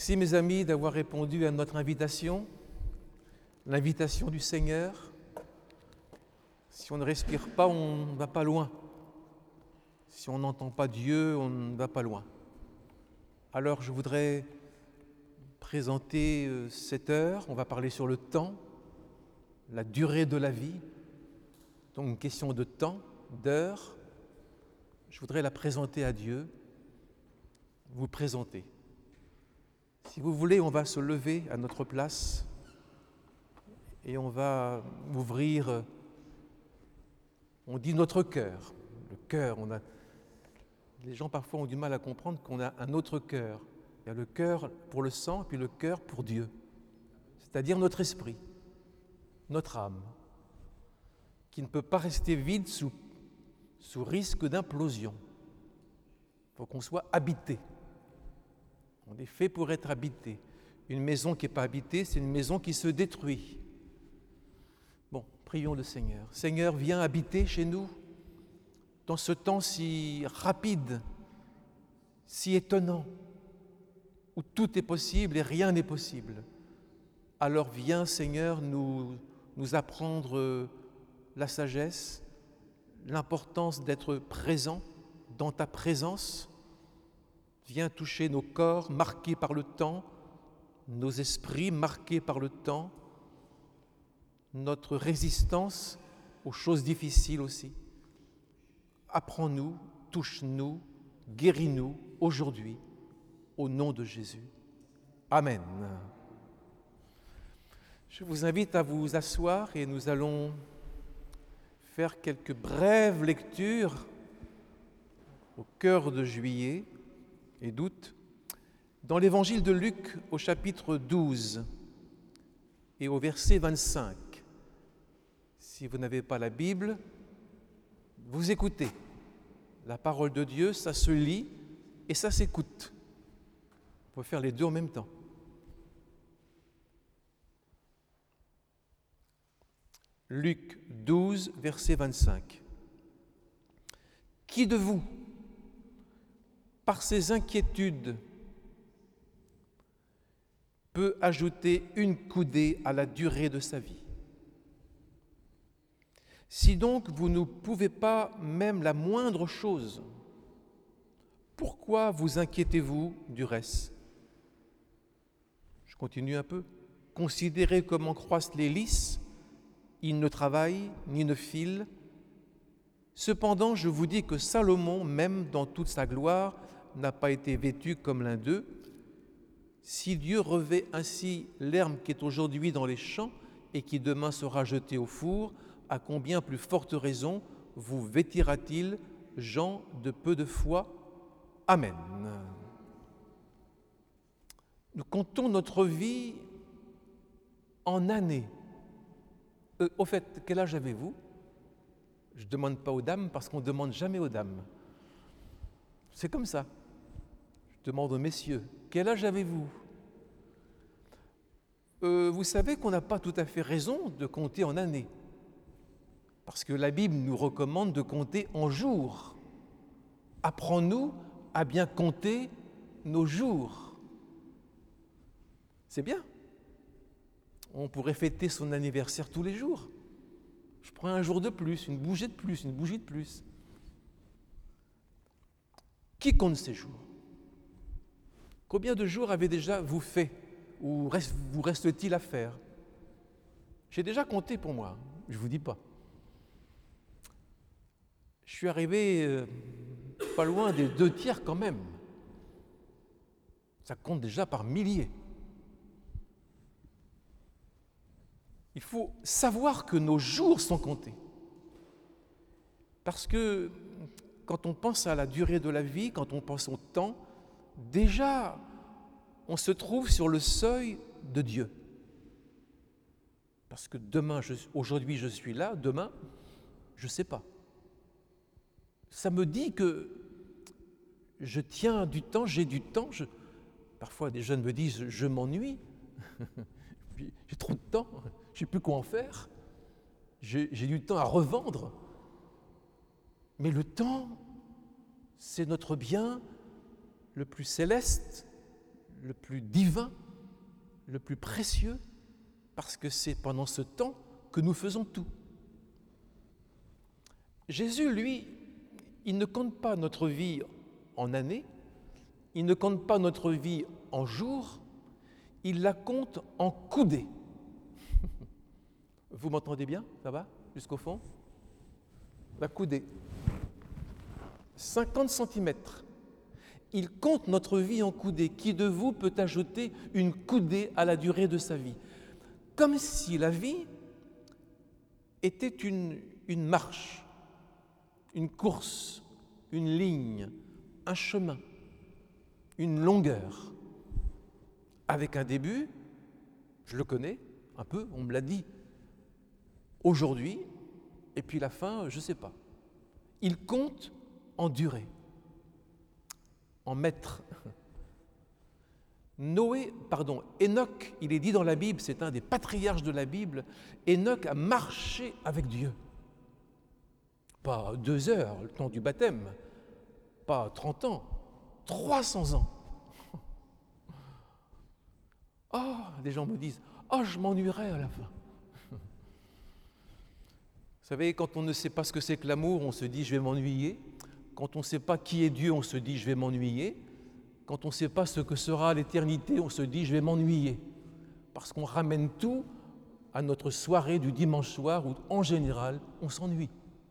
Merci mes amis d'avoir répondu à notre invitation, l'invitation du Seigneur. Si on ne respire pas, on ne va pas loin. Si on n'entend pas Dieu, on ne va pas loin. Alors je voudrais présenter cette heure. On va parler sur le temps, la durée de la vie. Donc une question de temps, d'heure. Je voudrais la présenter à Dieu, vous présenter. Si vous voulez, on va se lever à notre place et on va ouvrir, on dit notre cœur. Le cœur, les gens parfois ont du mal à comprendre qu'on a un autre cœur. Il y a le cœur pour le sang, puis le cœur pour Dieu, c'est-à-dire notre esprit, notre âme, qui ne peut pas rester vide sous risque d'implosion. Il faut qu'on soit habité. On est fait pour être habité. Une maison qui n'est pas habitée, c'est une maison qui se détruit. Bon, prions le Seigneur. Seigneur, viens habiter chez nous dans ce temps si rapide, si étonnant, où tout est possible et rien n'est possible. Alors viens, Seigneur, nous apprendre la sagesse, l'importance d'être présent dans ta présence. Viens toucher nos corps marqués par le temps, nos esprits marqués par le temps, notre résistance aux choses difficiles aussi. Apprends-nous, touche-nous, guéris-nous aujourd'hui, au nom de Jésus. Amen. Je vous invite à vous asseoir et nous allons faire quelques brèves lectures au cœur de juillet et d'août, dans l'évangile de Luc au chapitre 12 et au verset 25. Si vous n'avez pas la Bible, vous écoutez. La parole de Dieu, ça se lit et ça s'écoute. On peut faire les deux en même temps. Luc 12, verset 25. Qui de vous, par ses inquiétudes, peut ajouter une coudée à la durée de sa vie? Si donc vous ne pouvez pas même la moindre chose, pourquoi vous inquiétez-vous du reste? Je continue un peu. Considérez comment croissent les lys, ils ne travaillent ni ne filent. Cependant, je vous dis que Salomon, même dans toute sa gloire, n'a pas été vêtu comme l'un d'eux. Si Dieu revêt ainsi l'herbe qui est aujourd'hui dans les champs et qui demain sera jetée au four, à combien plus forte raison vous vêtira-t-il, gens de peu de foi? Amen. Nous comptons notre vie en années. Au fait, quel âge avez-vous? Je ne demande pas aux dames parce qu'on ne demande jamais aux dames. C'est comme ça. Je demande aux messieurs, quel âge avez-vous? Vous savez qu'on n'a pas tout à fait raison de compter en années. Parce que la Bible nous recommande de compter en jours. Apprends-nous à bien compter nos jours. C'est bien. On pourrait fêter son anniversaire tous les jours. Je prends un jour de plus, une bougie de plus, une bougie de plus. Qui compte ces jours? Combien de jours avez déjà vous fait ou vous reste-t-il à faire? J'ai déjà compté pour moi, je ne vous dis pas. Je suis arrivé pas loin des 2/3 quand même. Ça compte déjà par milliers. Il faut savoir que nos jours sont comptés. Parce que quand on pense à la durée de la vie, quand on pense au temps, déjà, on se trouve sur le seuil de Dieu. Parce que aujourd'hui je suis là, demain, je ne sais pas. Ça me dit que je tiens du temps, j'ai du temps. Parfois, des jeunes me disent « je m'ennuie ». J'ai trop de temps, je ne sais plus quoi en faire. J'ai du temps à revendre. Mais le temps, c'est notre bien le plus céleste, le plus divin, le plus précieux, parce que c'est pendant ce temps que nous faisons tout. Jésus, lui, il ne compte pas notre vie en années, il ne compte pas notre vie en jours, il la compte en coudées. Vous m'entendez bien? Ça va? Jusqu'au fond? La coudée. 50 centimètres. Il compte notre vie en coudées. Qui de vous peut ajouter une coudée à la durée de sa vie? Comme si la vie était une marche, une course, une ligne, un chemin, une longueur, avec un début, je le connais un peu, on me l'a dit, aujourd'hui, et puis la fin, je ne sais pas. Il compte en durée, en mètres. Enoch, il est dit dans la Bible, c'est un des patriarches de la Bible, Enoch a marché avec Dieu. Pas 2 heures, le temps du baptême, pas 30 ans, 300 ans. Oh, des gens me disent, oh, je m'ennuierai à la fin. Vous savez, quand on ne sait pas ce que c'est que l'amour, on se dit, je vais m'ennuyer. Quand on ne sait pas qui est Dieu, on se dit, je vais m'ennuyer. Quand on ne sait pas ce que sera l'éternité, on se dit, je vais m'ennuyer. Parce qu'on ramène tout à notre soirée du dimanche soir où, en général, on s'ennuie.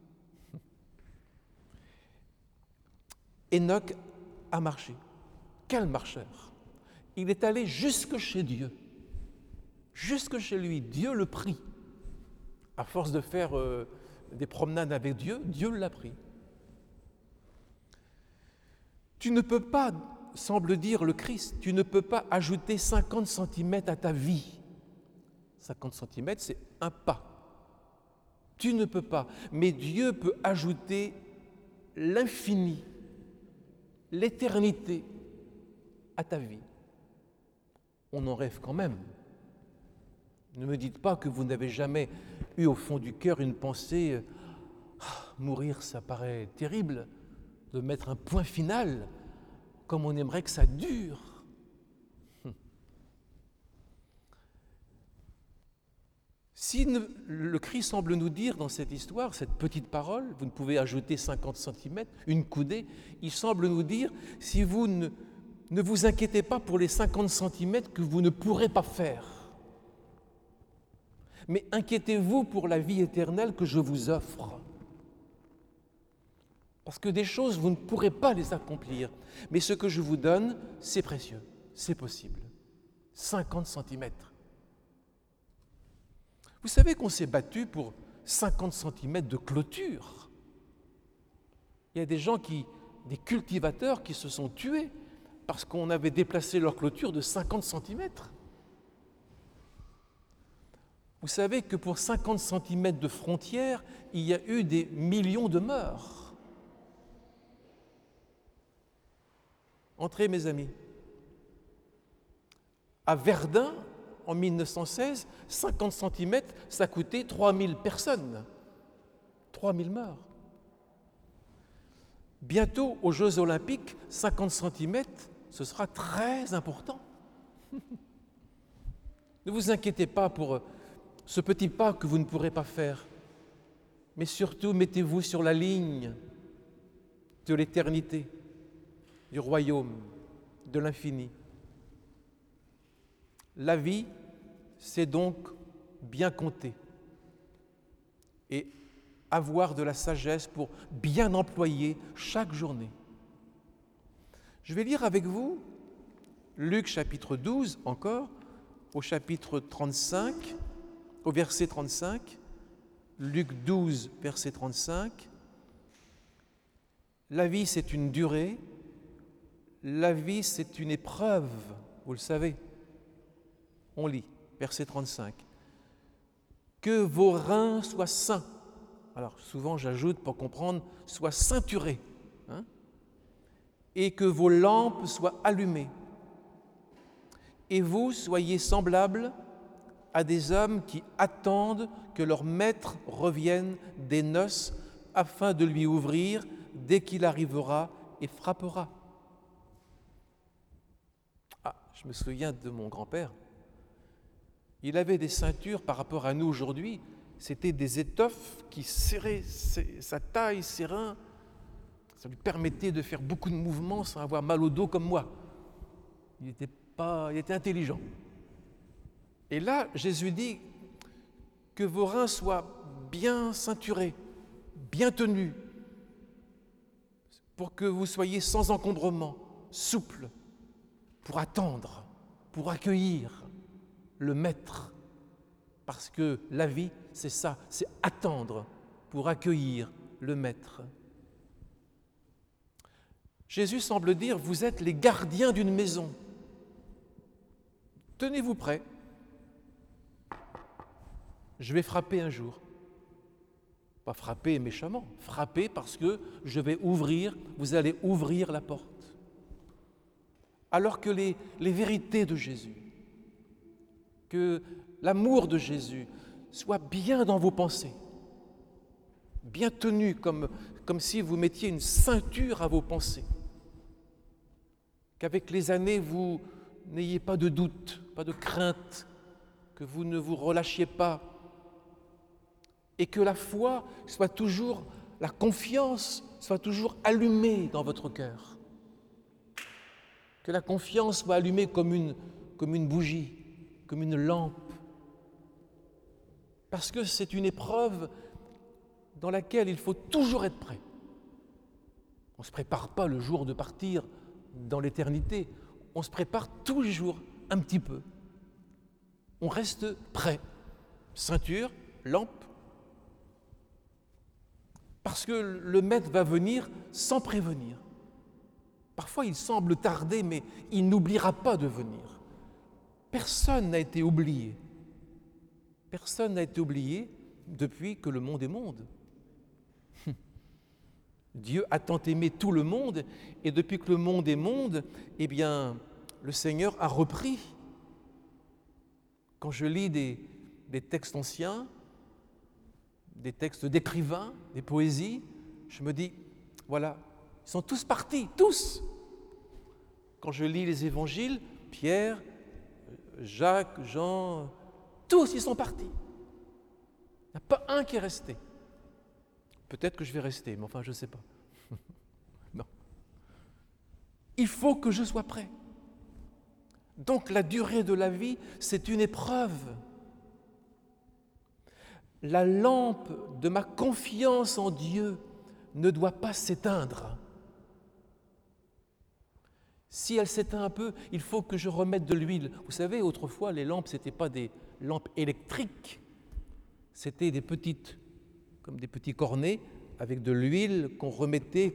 Enoch a marché. Quel marcheur! Il est allé jusque chez Dieu. Jusque chez lui. Dieu le prit. À force de faire des promenades avec Dieu, Dieu l'a pris. Tu ne peux pas, semble dire le Christ, tu ne peux pas ajouter 50 centimètres à ta vie. 50 centimètres, c'est un pas. Tu ne peux pas. Mais Dieu peut ajouter l'infini, l'éternité à ta vie. On en rêve quand même. Ne me dites pas que vous n'avez jamais eu au fond du cœur une pensée mourir, ça paraît terrible, de mettre un point final, comme on aimerait que ça dure. Si le Christ semble nous dire dans cette histoire, cette petite parole, vous ne pouvez ajouter 50 centimètres, une coudée, il semble nous dire, si vous ne vous inquiétez pas pour les 50 centimètres que vous ne pourrez pas faire, mais inquiétez-vous pour la vie éternelle que je vous offre. Parce que des choses, vous ne pourrez pas les accomplir, mais ce que je vous donne, c'est précieux, c'est possible. 50 centimètres. Vous savez qu'on s'est battu pour 50 centimètres de clôture. Il y a des gens des cultivateurs qui se sont tués parce qu'on avait déplacé leur clôture de 50 centimètres. Vous savez que pour 50 centimètres de frontière, il y a eu des millions de morts. Entrez, mes amis. À Verdun, en 1916, 50 centimètres, ça coûtait 3000 personnes. 3000 morts. Bientôt, aux Jeux Olympiques, 50 centimètres, ce sera très important. Ne vous inquiétez pas pour ce petit pas que vous ne pourrez pas faire, mais surtout mettez-vous sur la ligne de l'éternité, du royaume, de l'infini. La vie, c'est donc bien compter et avoir de la sagesse pour bien employer chaque journée. Je vais lire avec vous Luc chapitre 12 encore, au chapitre 35, au verset 35, Luc 12, verset 35. La vie, c'est une durée, la vie, c'est une épreuve, vous le savez. On lit, verset 35. Que vos reins soient sains. Alors, souvent, j'ajoute pour comprendre, soient ceinturés. Et que vos lampes soient allumées. Et vous soyez semblables à des hommes qui attendent que leur maître revienne des noces afin de lui ouvrir dès qu'il arrivera et frappera. Je me souviens de mon grand-père. Il avait des ceintures par rapport à nous aujourd'hui. C'était des étoffes qui serraient sa taille, ses reins. Ça lui permettait de faire beaucoup de mouvements sans avoir mal au dos comme moi. Il était intelligent. Et là, Jésus dit que vos reins soient bien ceinturés, bien tenus, pour que vous soyez sans encombrement, souples, pour attendre, pour accueillir le Maître. Parce que la vie, c'est ça, c'est attendre pour accueillir le Maître. Jésus semble dire, vous êtes les gardiens d'une maison. Tenez-vous prêts. Je vais frapper un jour. Pas frapper méchamment, frapper parce que je vais ouvrir, vous allez ouvrir la porte. Alors que les vérités de Jésus, que l'amour de Jésus soit bien dans vos pensées, bien tenu comme si vous mettiez une ceinture à vos pensées, qu'avec les années vous n'ayez pas de doute, pas de crainte, que vous ne vous relâchiez pas, et que la foi soit toujours, la confiance soit toujours allumée dans votre cœur. Que la confiance soit allumée comme une bougie, comme une lampe. Parce que c'est une épreuve dans laquelle il faut toujours être prêt. On ne se prépare pas le jour de partir dans l'éternité. On se prépare tous les jours un petit peu. On reste prêt. Ceinture, lampe. Parce que le Maître va venir sans prévenir. Parfois, il semble tarder, mais il n'oubliera pas de venir. Personne n'a été oublié. Personne n'a été oublié depuis que le monde est monde. Dieu a tant aimé tout le monde, et depuis que le monde est monde, eh bien, le Seigneur a repris. Quand je lis des textes anciens, des textes d'écrivains, des poésies, je me dis, voilà, ils sont tous partis, tous. Quand je lis les évangiles, Pierre, Jacques, Jean, tous ils sont partis. Il n'y a pas un qui est resté. Peut-être que je vais rester, mais enfin je ne sais pas. Non. Il faut que je sois prêt. Donc la durée de la vie, c'est une épreuve. La lampe de ma confiance en Dieu ne doit pas s'éteindre. Si elle s'éteint un peu, il faut que je remette de l'huile. Vous savez, autrefois, les lampes, ce n'étaient pas des lampes électriques, c'était comme des petits cornets avec de l'huile qu'on remettait.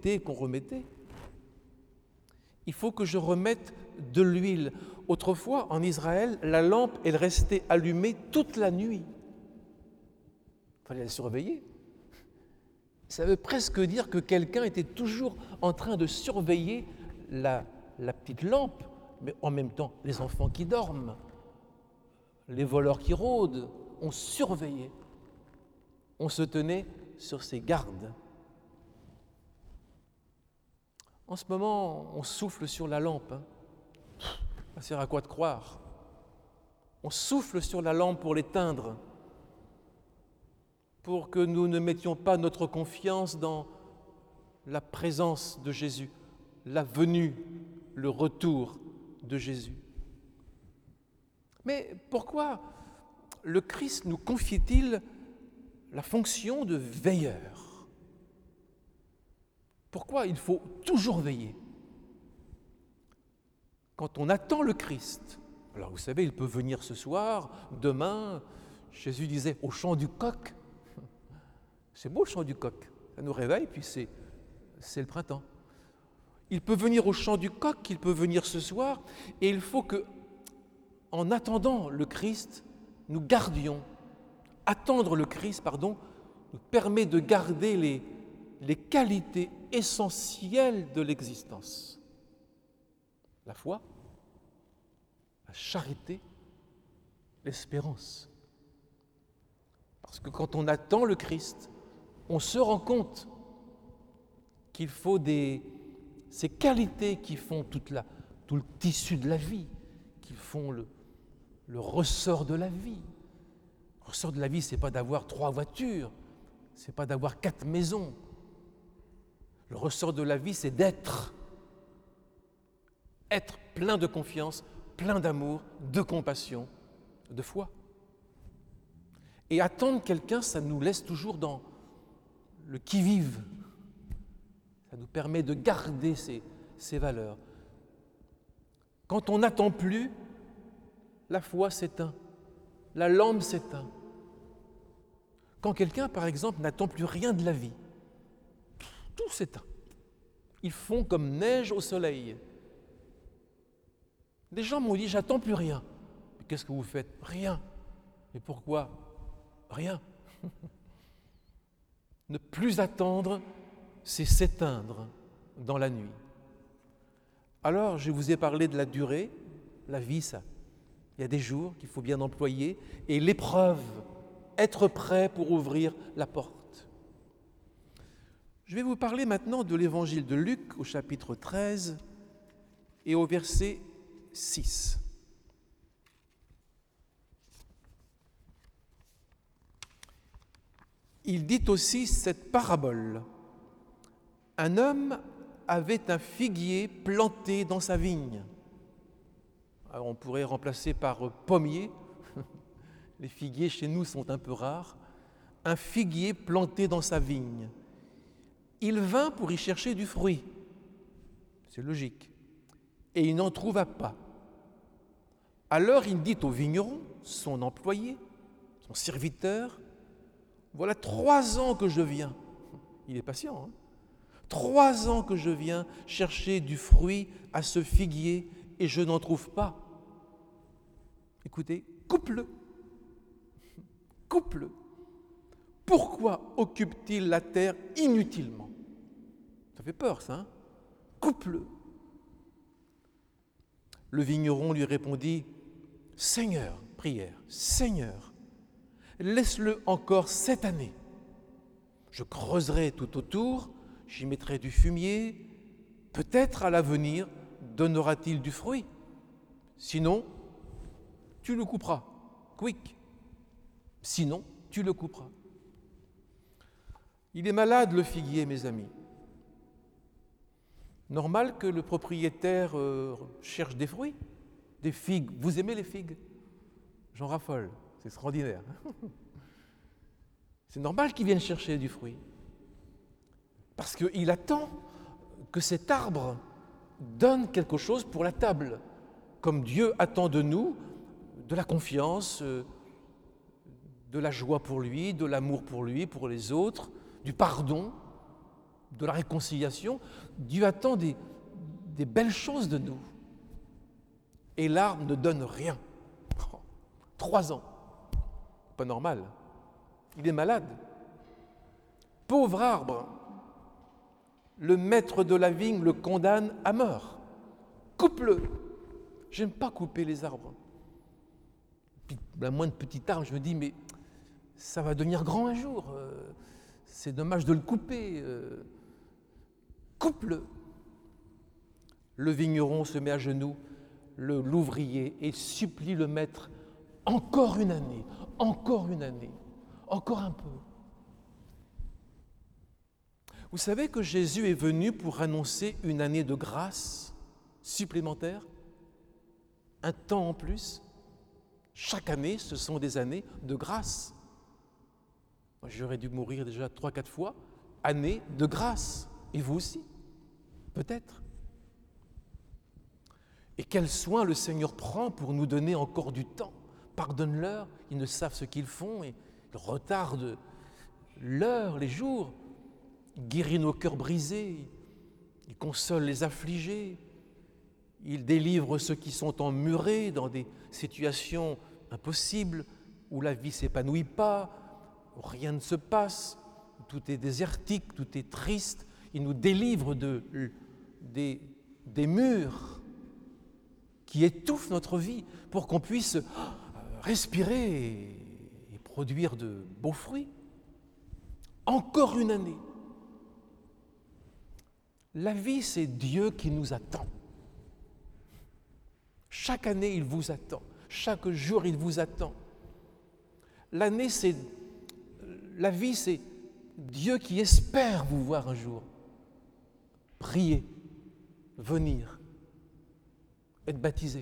Il faut que je remette de l'huile. Autrefois, en Israël, la lampe, elle restait allumée toute la nuit. Il fallait la surveiller. Ça veut presque dire que quelqu'un était toujours en train de surveiller la petite lampe, mais en même temps, les enfants qui dorment, les voleurs qui rôdent, on surveillait. On se tenait sur ses gardes. En ce moment, on souffle sur la lampe. Ça sert à quoi de croire? On souffle sur la lampe pour l'éteindre, pour que nous ne mettions pas notre confiance dans la présence de Jésus, la venue, le retour de Jésus. Mais pourquoi le Christ nous confie-t-il la fonction de veilleur? Pourquoi il faut toujours veiller? Quand on attend le Christ, alors vous savez, il peut venir ce soir, demain, Jésus disait au chant du coq. C'est beau le chant du coq, ça nous réveille, puis c'est le printemps. Il peut venir au chant du coq, il peut venir ce soir, et il faut que, en attendant le Christ, nous gardions. Attendre le Christ, nous permet de garder les qualités essentielles de l'existence. La foi, la charité, l'espérance. Parce que quand on attend le Christ, on se rend compte qu'il faut ces qualités qui font toute tout le tissu de la vie, qui font le ressort de la vie. Le ressort de la vie, ce n'est pas d'avoir 3 voitures, ce n'est pas d'avoir 4 maisons. Le ressort de la vie, c'est d'être. Être plein de confiance, plein d'amour, de compassion, de foi. Et attendre quelqu'un, ça nous laisse toujours dans le qui-vive. Ça nous permet de garder ces valeurs. Quand on n'attend plus, la foi s'éteint, la lampe s'éteint. Quand quelqu'un, par exemple, n'attend plus rien de la vie, tout s'éteint. Ils font comme neige au soleil. Des gens m'ont dit, j'attends plus rien. Mais qu'est-ce que vous faites? Rien. Mais pourquoi? Rien. Ne plus attendre, c'est s'éteindre dans la nuit. Alors, je vous ai parlé de la durée, la vie, ça. Il y a des jours qu'il faut bien employer, et l'épreuve, être prêt pour ouvrir la porte. Je vais vous parler maintenant de l'évangile de Luc au chapitre 13 et au verset 6. Il dit aussi cette parabole. Un homme avait un figuier planté dans sa vigne. Alors on pourrait remplacer par pommier. Les figuiers chez nous sont un peu rares. Un figuier planté dans sa vigne. Il vint pour y chercher du fruit. C'est logique. Et il n'en trouva pas. Alors il dit au vigneron, son employé, son serviteur, voilà 3 ans que je viens. Il est patient, hein? 3 ans que je viens chercher du fruit à ce figuier et je n'en trouve pas. Écoutez, coupe-le. Coupe-le. Pourquoi occupe-t-il la terre inutilement? Ça fait peur, ça, hein? Coupe-le. Le vigneron lui répondit, « Seigneur, prière, Seigneur, laisse-le encore cette année. Je creuserai tout autour, j'y mettrai du fumier, peut-être à l'avenir donnera-t-il du fruit. Sinon, tu le couperas, quick. Sinon, tu le couperas. » Il est malade, le figuier, mes amis. Normal que le propriétaire cherche des fruits, des figues. Vous aimez les figues? J'en raffole, c'est extraordinaire. C'est normal qu'il vienne chercher du fruit. Parce qu'il attend que cet arbre donne quelque chose pour la table. Comme Dieu attend de nous de la confiance, de la joie pour lui, de l'amour pour lui, pour les autres, du pardon, de la réconciliation. Dieu attend des belles choses de nous. Et l'arbre ne donne rien. 3 ans. Pas normal. Il est malade. Pauvre arbre. Le maître de la vigne le condamne à mort. Coupe-le. J'aime pas couper les arbres. Puis, la moindre petite arbre, je me dis, mais ça va devenir grand un jour. C'est dommage de le couper. Coupe-le. Le vigneron se met à genoux, l'ouvrier, et supplie le maître, encore une année, encore un peu. Vous savez que Jésus est venu pour annoncer une année de grâce supplémentaire, un temps en plus. Chaque année, ce sont des années de grâce. J'aurais dû mourir déjà 3-4 fois, année de grâce. Et vous aussi, peut-être. Et quel soin le Seigneur prend pour nous donner encore du temps. Pardonne-leur, ils ne savent ce qu'ils font et ils retardent l'heure, les jours. Il guérit nos cœurs brisés, il console les affligés, il délivre ceux qui sont emmurés dans des situations impossibles où la vie ne s'épanouit pas, où rien ne se passe, où tout est désertique, tout est triste. Il nous délivre des murs qui étouffent notre vie pour qu'on puisse respirer et produire de beaux fruits. Encore une année. La vie, c'est Dieu qui nous attend. Chaque année, il vous attend. Chaque jour, il vous attend. La vie, c'est Dieu qui espère vous voir un jour. Prier, venir, être baptisé.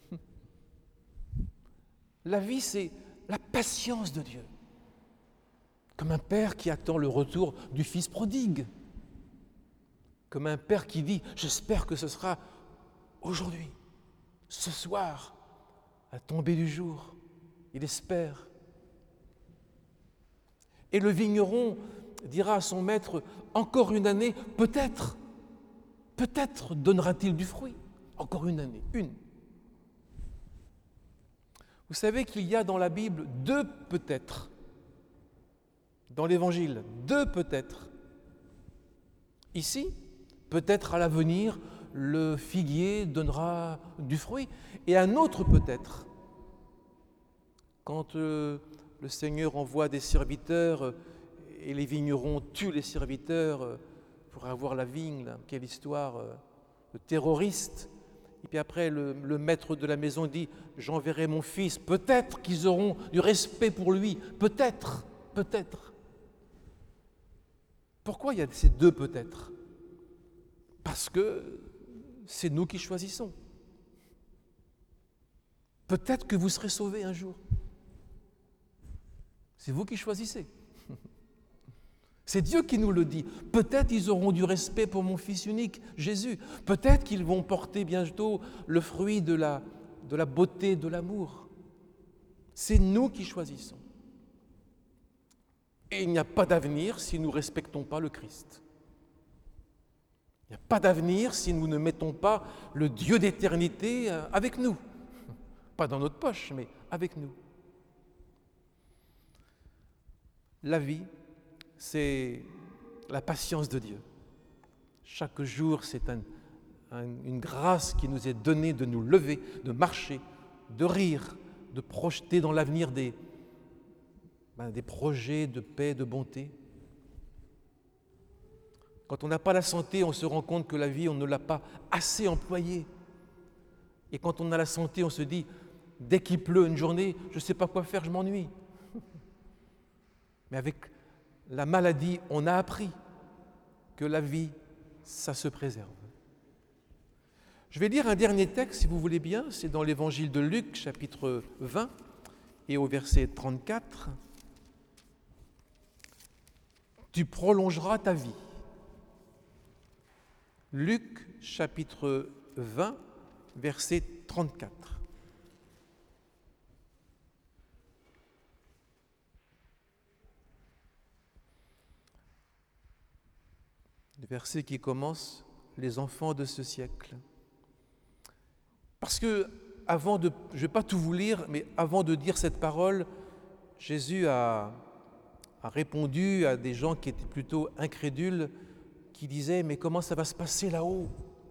La vie, c'est la patience de Dieu. Comme un père qui attend le retour du fils prodigue. Comme un père qui dit « J'espère que ce sera aujourd'hui, ce soir, à la tombée du jour. » Il espère. Et le vigneron dira à son maître « Encore une année, peut-être donnera-t-il du fruit. Encore une année, une. » Vous savez qu'il y a dans la Bible 2 peut-être. Dans l'Évangile, 2 peut-être. Ici, peut-être à l'avenir, le figuier donnera du fruit. Et un autre peut-être. Quand le Seigneur envoie des serviteurs et les vignerons tuent les serviteurs pour avoir la vigne, là. Quelle histoire de terroriste. Et puis après, le maître de la maison dit « J'enverrai mon fils, peut-être qu'ils auront du respect pour lui, peut-être. » Pourquoi il y a ces 2 peut-être? Parce que c'est nous qui choisissons. Peut-être que vous serez sauvés un jour. C'est vous qui choisissez. C'est Dieu qui nous le dit. Peut-être ils auront du respect pour mon Fils unique, Jésus. Peut-être qu'ils vont porter bientôt le fruit de la beauté, de l'amour. C'est nous qui choisissons. Et il n'y a pas d'avenir si nous ne respectons pas le Christ. Il n'y a pas d'avenir si nous ne mettons pas le Dieu d'éternité avec nous. Pas dans notre poche, mais avec nous. La vie, c'est la patience de Dieu. Chaque jour, c'est une grâce qui nous est donnée de nous lever, de marcher, de rire, de projeter dans l'avenir des projets de paix, de bonté. Quand on n'a pas la santé, on se rend compte que la vie, on ne l'a pas assez employée. Et quand on a la santé, on se dit, dès qu'il pleut une journée, je ne sais pas quoi faire, je m'ennuie. Mais avec la maladie, on a appris que la vie, ça se préserve. Je vais lire un dernier texte, si vous voulez bien, c'est dans l'évangile de Luc, chapitre 20, et au verset 34. Tu prolongeras ta vie. Luc, chapitre 20, verset 34. Le verset qui commence « Les enfants de ce siècle ». Parce que, je ne vais pas tout vous lire, mais avant de dire cette parole, Jésus a répondu à des gens qui étaient plutôt incrédules, qui disaient « Mais comment ça va se passer là-haut ?»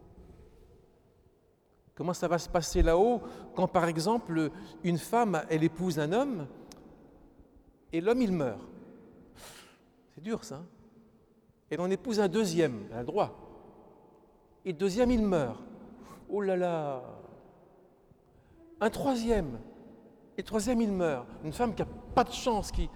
Comment ça va se passer là-haut quand, par exemple, une femme, elle épouse un homme et l'homme, il meurt? C'est dur, ça. Elle en épouse un deuxième, elle a le droit. Et le deuxième, il meurt. Oh là là! Un troisième. Et le troisième, il meurt. Une femme qui n'a pas de chance, qui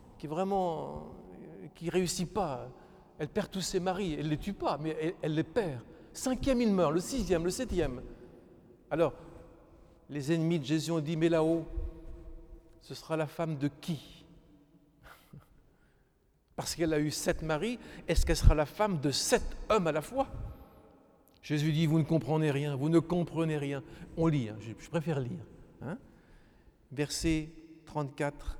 réussit pas. Elle perd tous ses maris. Elle ne les tue pas, mais elle les perd. Cinquième, il meurt. Le sixième, le septième. Alors, les ennemis de Jésus ont dit, mais là-haut, ce sera la femme de qui? Parce qu'elle a eu 7 maris, est-ce qu'elle sera la femme de 7 hommes à la fois? Jésus dit, vous ne comprenez rien, vous ne comprenez rien. On lit, hein, je préfère lire. Hein? Verset 34.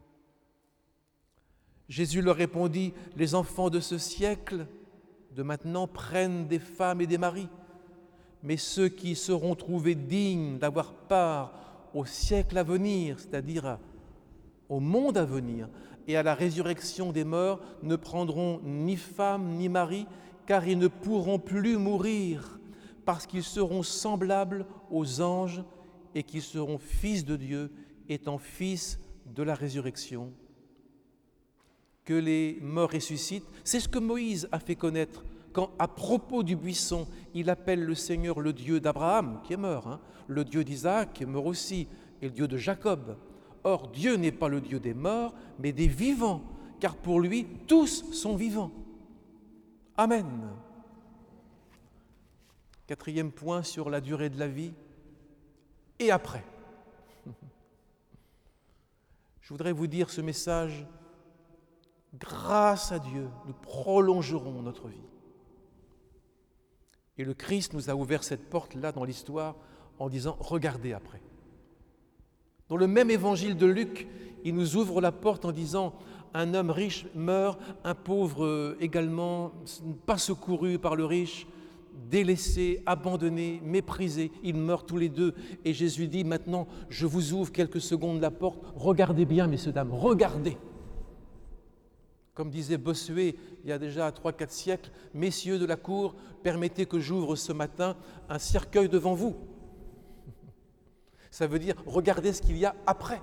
Jésus leur répondit, les enfants de ce siècle, de maintenant, prennent des femmes et des maris, mais ceux qui seront trouvés dignes d'avoir part au siècle à venir, c'est-à-dire au monde à venir, et à la résurrection des morts, ne prendront ni femme ni mari, car ils ne pourront plus mourir, parce qu'ils seront semblables aux anges et qu'ils seront fils de Dieu, étant fils de la résurrection. Que les morts ressuscitent, c'est ce que Moïse a fait connaître quand, à propos du buisson, il appelle le Seigneur le Dieu d'Abraham, qui est mort, le Dieu d'Isaac, qui est mort aussi, et le Dieu de Jacob. Or, Dieu n'est pas le Dieu des morts, mais des vivants, car pour lui, tous sont vivants. Amen. Quatrième point sur la durée de la vie, et après. Je voudrais vous dire ce message, grâce à Dieu, nous prolongerons notre vie. Et le Christ nous a ouvert cette porte-là dans l'histoire en disant « Regardez après ». Dans le même évangile de Luc, il nous ouvre la porte en disant « Un homme riche meurt, un pauvre également, pas secouru par le riche, délaissé, abandonné, méprisé, ils meurent tous les deux. » Et Jésus dit « Maintenant, je vous ouvre quelques secondes la porte, regardez bien, messieurs, dames, regardez ». Comme disait Bossuet il y a déjà 3-4 siècles, « Messieurs de la cour, permettez que j'ouvre ce matin un cercueil devant vous. » Ça veut dire, regardez ce qu'il y a après.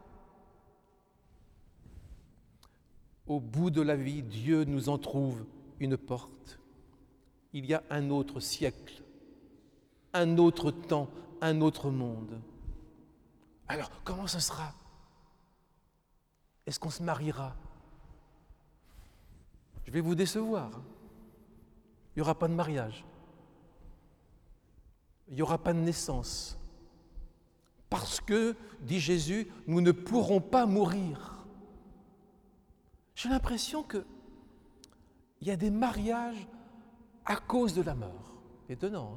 Au bout de la vie, Dieu nous en trouve une porte. Il y a un autre siècle, un autre temps, un autre monde. Alors, comment ça sera? Est-ce qu'on se mariera? Je vais vous décevoir. Il n'y aura pas de mariage. Il n'y aura pas de naissance. Parce que, dit Jésus, nous ne pourrons pas mourir. J'ai l'impression qu'il y a des mariages à cause de la mort. Étonnant,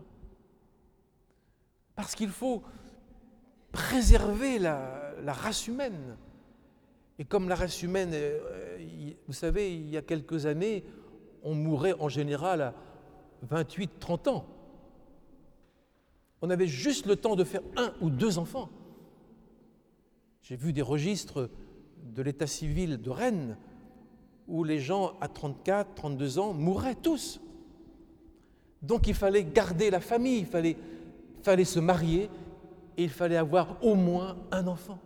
Parce qu'il faut préserver la race humaine. Et comme la race humaine, vous savez, il y a quelques années, on mourait en général à 28-30 ans. On avait juste le temps de faire 1 ou 2 enfants. J'ai vu des registres de l'état civil de Rennes où les gens à 34, 32 ans mouraient tous. Donc il fallait garder la famille, il fallait se marier et il fallait avoir au moins un enfant.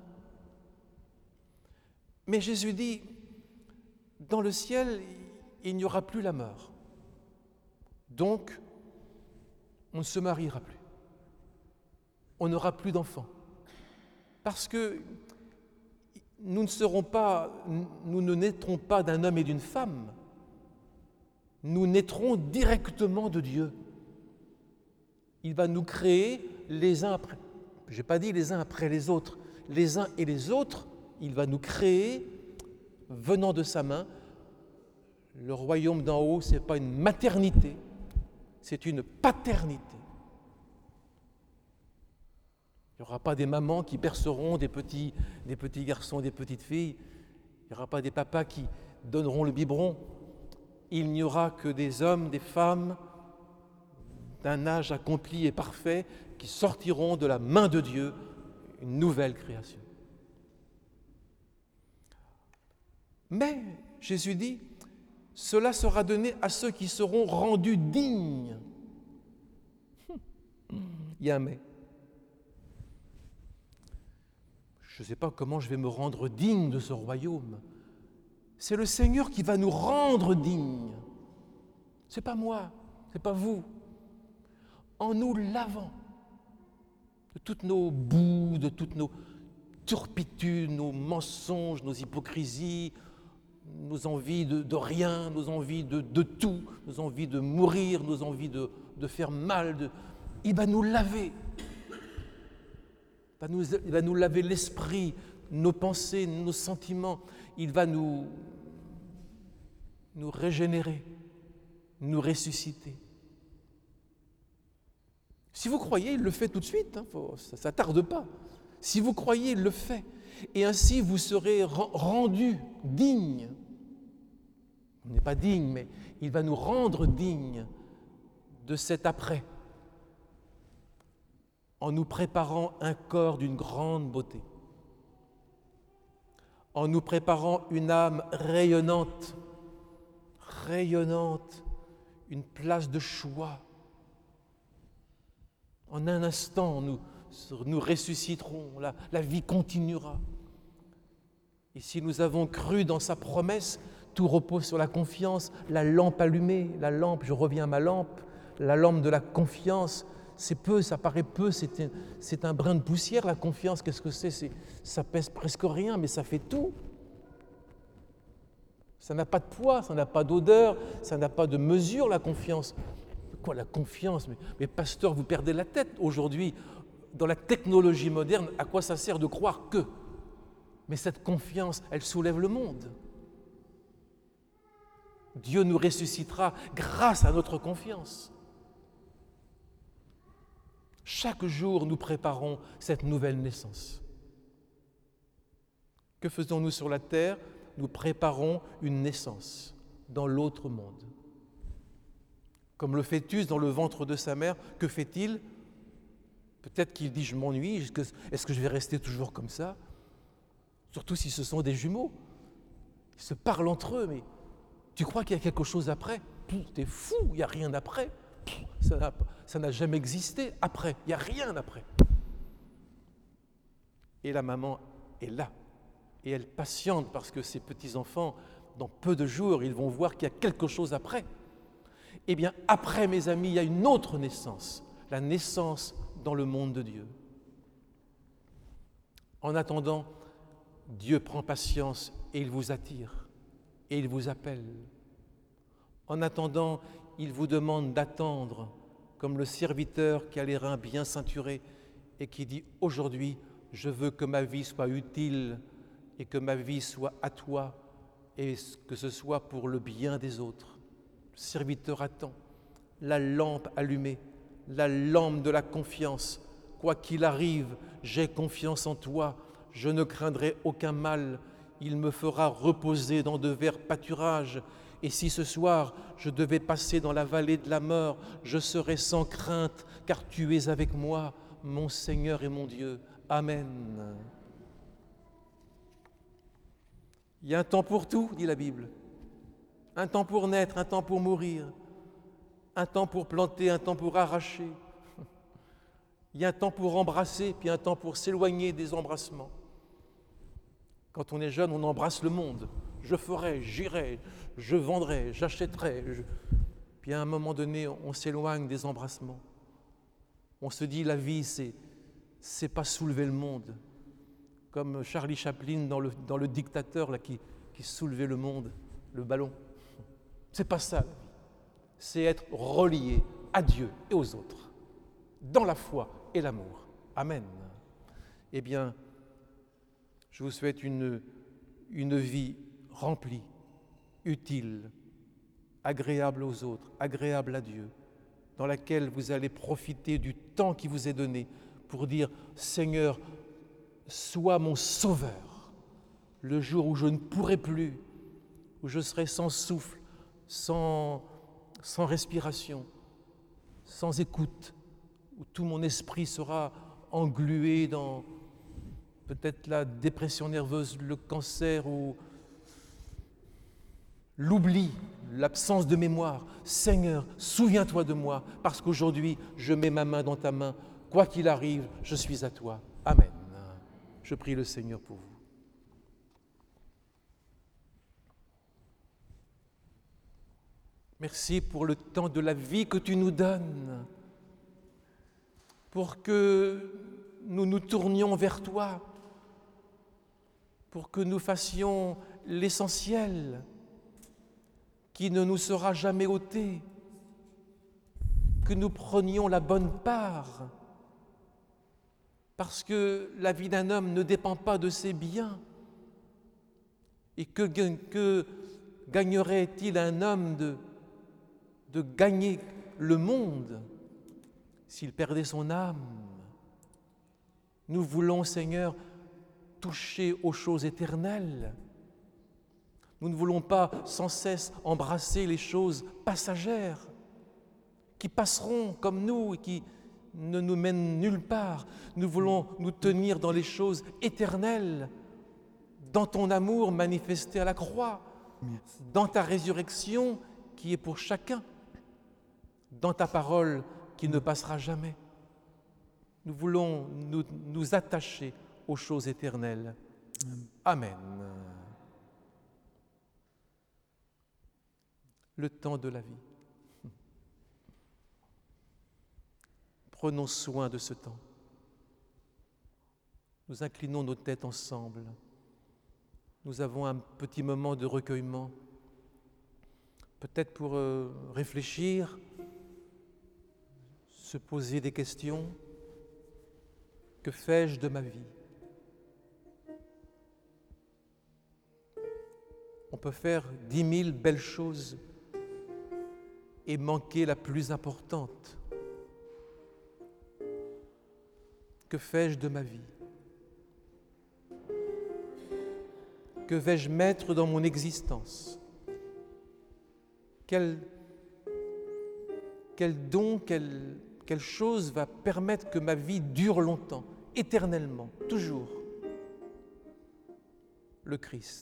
Mais Jésus dit, dans le ciel, il n'y aura plus la mort. Donc, on ne se mariera plus. On n'aura plus d'enfants. Parce que nous ne naîtrons pas d'un homme et d'une femme. Nous naîtrons directement de Dieu. Il va nous créer les uns après. Je n'ai pas dit les uns après les autres. Les uns et les autres, il va nous créer venant de sa main. Le royaume d'en haut, ce n'est pas une maternité, c'est une paternité. Il n'y aura pas des mamans qui berceront des petits garçons, des petites filles. Il n'y aura pas des papas qui donneront le biberon. Il n'y aura que des hommes, des femmes d'un âge accompli et parfait qui sortiront de la main de Dieu une nouvelle création. Mais, Jésus dit, cela sera donné à ceux qui seront rendus dignes. Il y a un mais. Je ne sais pas comment je vais me rendre digne de ce royaume. C'est le Seigneur qui va nous rendre dignes. Ce n'est pas moi, ce n'est pas vous. En nous lavant de toutes nos boues, de toutes nos turpitudes, nos mensonges, nos hypocrisies, nos envies de rien, nos envies de tout, nos envies de mourir, nos envies de faire mal. Il va nous laver. Il va nous laver l'esprit, nos pensées, nos sentiments. Il va nous régénérer, nous ressusciter. Si vous croyez, il le fait tout de suite, ça ne tarde pas. Si vous croyez, il le fait. Et ainsi, vous serez rendus dignes. On n'est pas digne, mais il va nous rendre dignes de cet après, en nous préparant un corps d'une grande beauté, en nous préparant une âme rayonnante, une place de choix. En un instant, nous ressusciterons, la vie continuera. Et si nous avons cru dans sa promesse, Tout repose sur la confiance, la lampe allumée, la lampe, je reviens à ma lampe, la lampe de la confiance. C'est peu, ça paraît peu, c'est un brin de poussière la confiance. Qu'est-ce que c'est? Ça pèse presque rien, mais ça fait tout. Ça n'a pas de poids, ça n'a pas d'odeur, ça n'a pas de mesure, la confiance. Quoi, la confiance? Mais pasteur, vous perdez la tête aujourd'hui. Dans la technologie moderne, à quoi ça sert de croire que? Mais cette confiance, elle soulève le monde. Dieu nous ressuscitera grâce à notre confiance. Chaque jour, nous préparons cette nouvelle naissance. Que faisons-nous sur la terre? Nous préparons une naissance dans l'autre monde. Comme le fœtus dans le ventre de sa mère, que fait-il? Peut-être qu'il dit « je m'ennuie, est-ce que je vais rester toujours comme ça ?» Surtout si ce sont des jumeaux. Ils se parlent entre eux, mais tu crois qu'il y a quelque chose après? T'es fou, il n'y a rien après. Ça n'a jamais existé après, il n'y a rien après. Et la maman est là. Et elle patiente parce que ses petits-enfants, dans peu de jours, ils vont voir qu'il y a quelque chose après. Eh bien, après, mes amis, il y a une autre naissance, la naissance dans le monde de Dieu. En attendant, Dieu prend patience et il vous attire, et il vous appelle. En attendant, il vous demande d'attendre, comme le serviteur qui a les reins bien ceinturés et qui dit « Aujourd'hui, je veux que ma vie soit utile et que ma vie soit à toi et que ce soit pour le bien des autres. » Le serviteur attend, la lampe allumée, la lampe de la confiance. Quoi qu'il arrive, j'ai confiance en toi, je ne craindrai aucun mal, il me fera reposer dans de verts pâturages. Et si ce soir je devais passer dans la vallée de la mort, je serai sans crainte, car tu es avec moi, mon Seigneur et mon Dieu. Amen. Il y a un temps pour tout, dit la Bible. Un temps pour naître, un temps pour mourir, un temps pour planter, un temps pour arracher. Il y a un temps pour embrasser, puis un temps pour s'éloigner des embrassements. Quand on est jeune, on embrasse le monde. Je ferai, j'irai, je vendrai, j'achèterai. Puis à un moment donné, on s'éloigne des embrassements. On se dit, la vie, c'est pas soulever le monde. Comme Charlie Chaplin dans le Dictateur, là, qui soulevait le monde, le ballon. C'est pas ça, la vie. C'est être relié à Dieu et aux autres, dans la foi et l'amour. Amen. Eh bien, je vous souhaite une vie remplie, utile, agréable aux autres, agréable à Dieu, dans laquelle vous allez profiter du temps qui vous est donné pour dire « Seigneur, sois mon sauveur, le jour où je ne pourrai plus, où je serai sans souffle, sans respiration, sans écoute, où tout mon esprit sera englué dans peut-être la dépression nerveuse, le cancer ou l'oubli, l'absence de mémoire. Seigneur, souviens-toi de moi, parce qu'aujourd'hui, je mets ma main dans ta main. Quoi qu'il arrive, je suis à toi. Amen. Je prie le Seigneur pour vous. Merci pour le temps de la vie que tu nous donnes, pour que nous nous tournions vers toi, pour que nous fassions l'essentiel qui ne nous sera jamais ôté, que nous prenions la bonne part, parce que la vie d'un homme ne dépend pas de ses biens. Et que gagnerait-il un homme de gagner le monde s'il perdait son âme? Nous voulons, Seigneur, toucher aux choses éternelles. Nous ne voulons pas sans cesse embrasser les choses passagères qui passeront comme nous et qui ne nous mènent nulle part. Nous voulons nous tenir dans les choses éternelles, dans ton amour manifesté à la croix, dans ta résurrection qui est pour chacun, dans ta parole qui ne passera jamais. Nous voulons nous attacher aux choses éternelles. Amen. le temps de la vie. Prenons soin de ce temps. Nous inclinons nos têtes ensemble. Nous avons un petit moment de recueillement, peut-être pour réfléchir, se poser des questions. Que fais-je de ma vie? On peut faire 10 000 belles choses et manquer la plus importante. Que fais-je de ma vie? Que vais-je mettre dans mon existence? Quel don, quelle chose va permettre que ma vie dure longtemps, éternellement, toujours? Le Christ.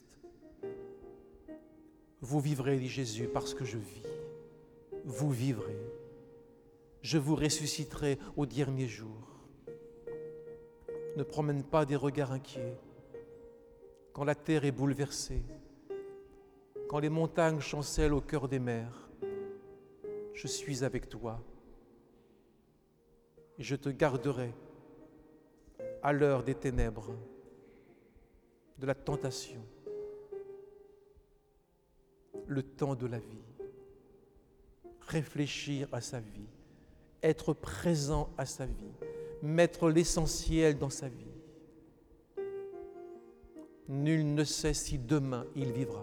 Vous vivrez, dit Jésus, parce que je vis. Vous vivrez. Je vous ressusciterai au dernier jour. Ne promène pas des regards inquiets. Quand la terre est bouleversée, quand les montagnes chancellent au cœur des mers, je suis avec toi et je te garderai à l'heure des ténèbres, de la tentation, le temps de la vie. Réfléchir à sa vie, être présent à sa vie, mettre l'essentiel dans sa vie. Nul ne sait si demain il vivra.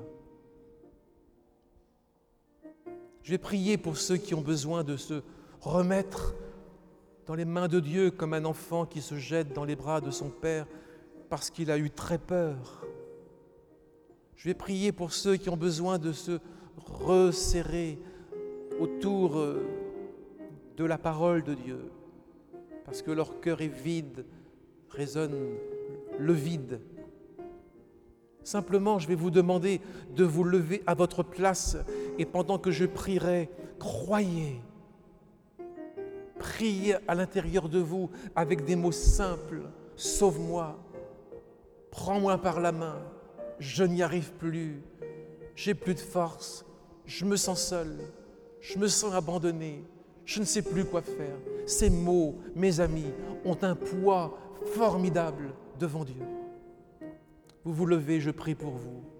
Je vais prier pour ceux qui ont besoin de se remettre dans les mains de Dieu comme un enfant qui se jette dans les bras de son Père parce qu'il a eu très peur. Je vais prier pour ceux qui ont besoin de se resserrer autour de la parole de Dieu parce que leur cœur est vide, résonne le vide. Simplement, je vais vous demander de vous lever à votre place et pendant que je prierai, croyez. Priez à l'intérieur de vous avec des mots simples. Sauve-moi, prends-moi par la main, je n'y arrive plus, j'ai plus de force, je me sens seul, je me sens abandonné, je ne sais plus quoi faire. Ces mots, mes amis, ont un poids formidable devant Dieu. Vous vous levez, je prie pour vous.